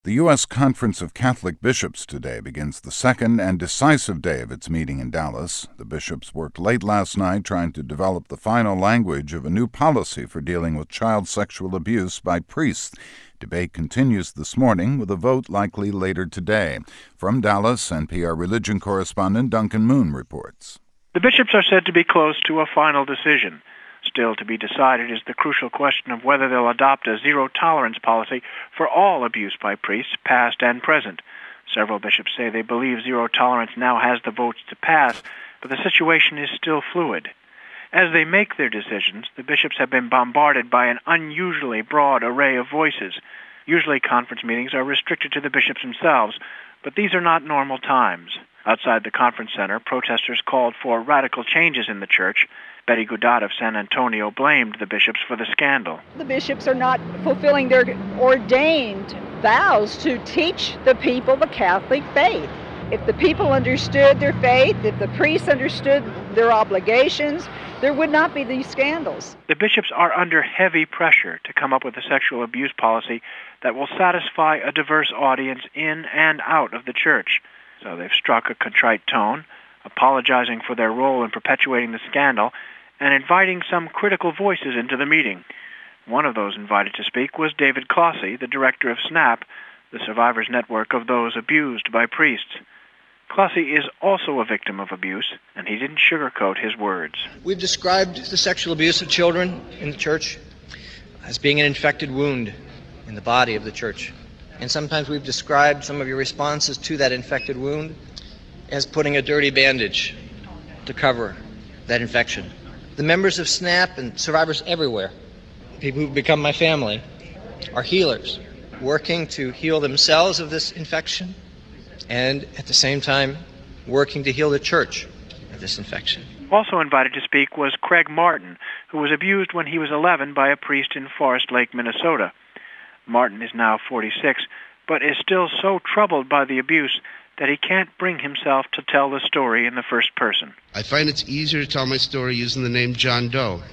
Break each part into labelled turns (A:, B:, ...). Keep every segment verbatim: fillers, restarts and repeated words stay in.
A: The U S Conference of Catholic Bishops today begins the second and decisive day of its meeting in Dallas. The bishops worked late last night trying to develop the final language of a new policy for dealing with child sexual abuse by priests. Debate continues this morning with a vote likely later today. From Dallas, N P R religion correspondent Duncan Moon reports.
B: The bishops are said to be close to a final decision. Still to be decided is the crucial question of whether they'll adopt a zero-tolerance policy for all abuse by priests, past and present. Several bishops say they believe zero tolerance now has the votes to pass, but the situation is still fluid. As they make their decisions, the bishops have been bombarded by an unusually broad array of voices. Usually conference meetings are restricted to the bishops themselves, but these are not normal times. Outside the conference center, protesters called for radical changes in the church. Betty Gudot of San Antonio blamed the bishops for the scandal.
C: The bishops are not fulfilling their ordained vows to teach the people the Catholic faith. If the people understood their faith, if the priests understood their obligations, there would not be these scandals.
B: The bishops are under heavy pressure to come up with a sexual abuse policy that will satisfy a diverse audience in and out of the church. So they've struck a contrite tone, apologizing for their role in perpetuating the scandal, and inviting some critical voices into the meeting. One of those invited to speak was David Clossy, the director of SNAP, the survivors network of those abused by priests. Clossy is also a victim of abuse, and he didn't sugarcoat his words.
D: We've described the sexual abuse of children in the church as being an infected wound in the body of the church. And sometimes we've described some of your responses to that infected wound as putting a dirty bandage to cover that infection. The members of SNAP and survivors everywhere, people who've become my family, are healers, working to heal themselves of this infection and at the same time working to heal the church of this infection.
B: Also invited to speak was Craig Martin, who was abused when he was eleven by a priest in Forest Lake, Minnesota. Martin is now forty-six, but is still so troubled by the abuse that he can't bring himself to tell the story in the first person.
E: I find it's easier to tell my story using the name John Doe.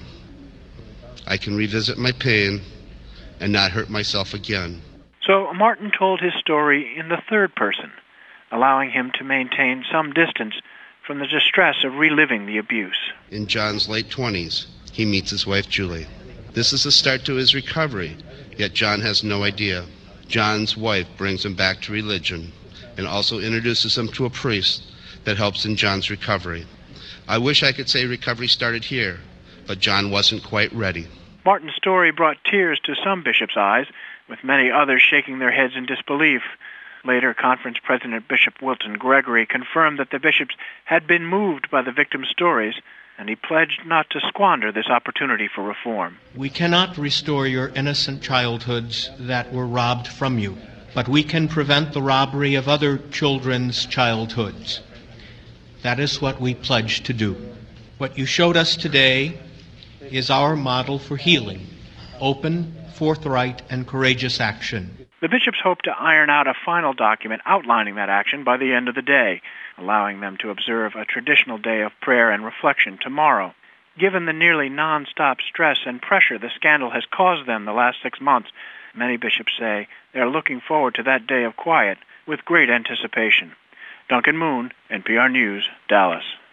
E: I can revisit my pain and not hurt myself again.
B: So Martin told his story in the third person, allowing him to maintain some distance from the distress of reliving the abuse.
E: In John's late twenties, he meets his wife Julie. This is the start to his recovery, yet John has no idea. John's wife brings him back to religion and also introduces him to a priest that helps in John's recovery. I wish I could say recovery started here, but John wasn't quite ready.
B: Martin's story brought tears to some bishops' eyes, with many others shaking their heads in disbelief. Later, conference president Bishop Wilton Gregory confirmed that the bishops had been moved by the victims' stories, and he pledged not to squander this opportunity for reform.
F: We cannot restore your innocent childhoods that were robbed from you, but we can prevent the robbery of other children's childhoods. That is what we pledge to do. What you showed us today is our model for healing, open, forthright, and courageous action.
B: The bishops hope to iron out a final document outlining that action by the end of the day, allowing them to observe a traditional day of prayer and reflection tomorrow. Given the nearly non-stop stress and pressure the scandal has caused them the last six months, many bishops say they are looking forward to that day of quiet with great anticipation. Duncan Moon, N P R News, Dallas.